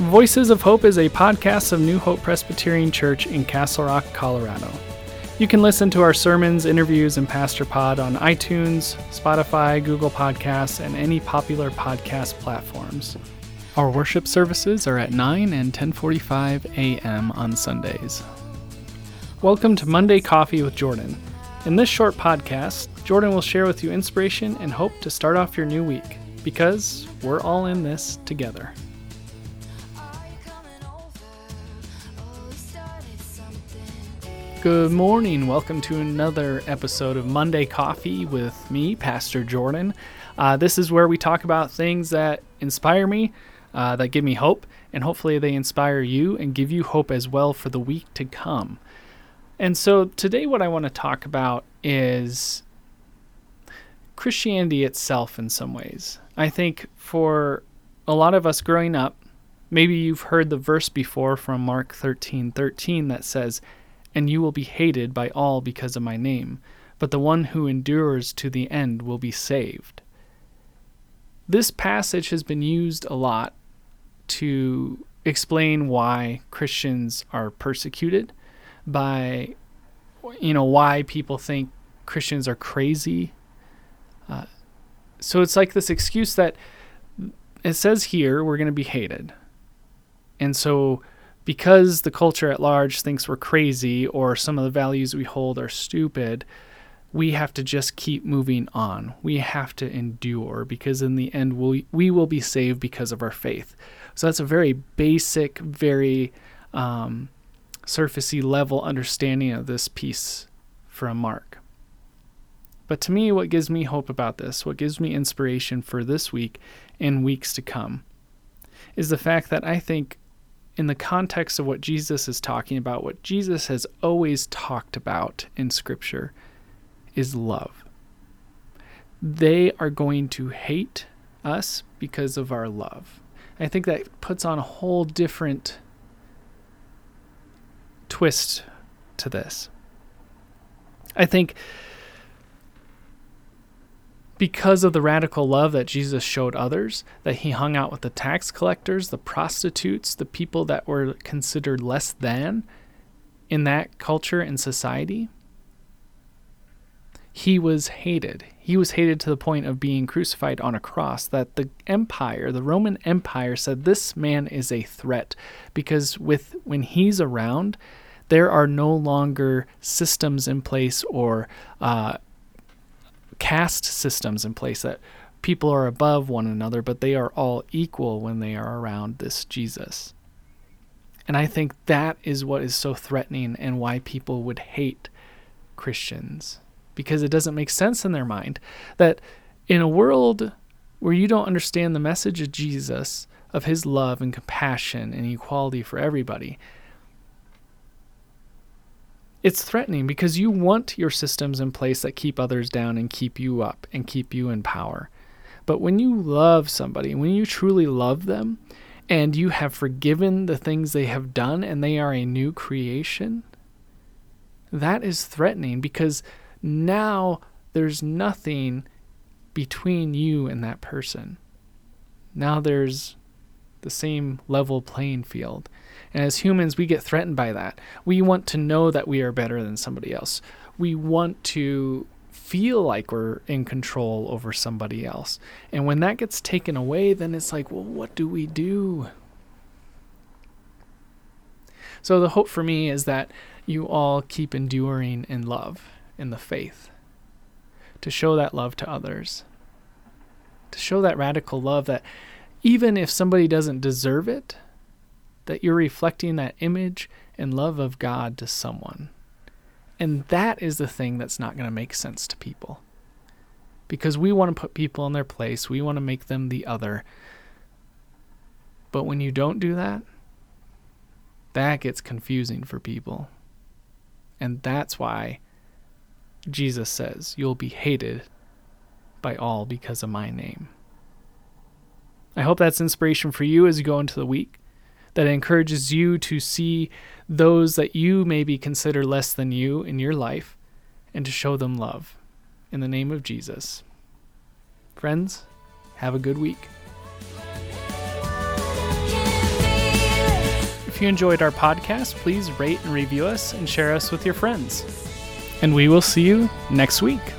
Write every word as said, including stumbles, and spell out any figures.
Voices of Hope is a podcast of New Hope Presbyterian Church in Castle Rock, Colorado. You can listen to our sermons, interviews, and Pastor Pod on iTunes, Spotify, Google Podcasts, and any popular podcast platforms. Our worship services are at nine and ten forty-five a.m. on Sundays. Welcome to Monday Coffee with Jordan. In this short podcast, Jordan will share with you inspiration and hope to start off your new week, because we're all in this together. Good morning. Welcome to another episode of Monday Coffee with me, Pastor Jordan. Uh, this is where we talk about things that inspire me, uh, that give me hope, and hopefully they inspire you and give you hope as well for the week to come. And so today what I want to talk about is Christianity itself in some ways. I think for a lot of us growing up, maybe you've heard the verse before from Mark thirteen thirteen that says, "And you will be hated by all because of my name, but the one who endures to the end will be saved." This passage has been used a lot to explain why Christians are persecuted, by, you know, why people think Christians are crazy. Uh, so it's like this excuse that it says here we're going to be hated. And so because the culture at large thinks we're crazy or some of the values we hold are stupid, we have to just keep moving on. We have to endure because in the end we we will be saved because of our faith. So that's a very basic, very um, surfacey level understanding of this piece from Mark. But to me, what gives me hope about this, what gives me inspiration for this week and weeks to come, is the fact that I think in the context of what Jesus is talking about, what Jesus has always talked about in Scripture is love. They are going to hate us because of our love. I think that puts on a whole different twist to this. I think because of the radical love that Jesus showed others, that he hung out with the tax collectors, the prostitutes, the people that were considered less than in that culture and society, he was hated. He was hated to the point of being crucified on a cross, that the empire, the Roman Empire, said this man is a threat because with when he's around, there are no longer systems in place or uh, caste systems in place that people are above one another, but they are all equal when they are around this Jesus. And I think that is what is so threatening and why people would hate Christians, because it doesn't make sense in their mind that in a world where you don't understand the message of Jesus, of his love and compassion and equality for everybody, it's threatening because you want your systems in place that keep others down and keep you up and keep you in power. But when you love somebody, when you truly love them and you have forgiven the things they have done and they are a new creation, that is threatening because now there's nothing between you and that person. Now there's the same level playing field. And as humans, we get threatened by that. We want to know that we are better than somebody else. We want to feel like we're in control over somebody else. And when that gets taken away, then it's like, well, what do we do? So the hope for me is that you all keep enduring in love, in the faith, to show that love to others, to show that radical love that even if somebody doesn't deserve it, that you're reflecting that image and love of God to someone. And that is the thing that's not going to make sense to people. Because we want to put people in their place. We want to make them the other. But when you don't do that, that gets confusing for people. And that's why Jesus says, you'll be hated by all because of my name. I hope that's inspiration for you as you go into the week, that encourages you to see those that you maybe consider less than you in your life and to show them love. In the name of Jesus. Friends, have a good week. Give me if you enjoyed our podcast, please rate and review us and share us with your friends. And we will see you next week.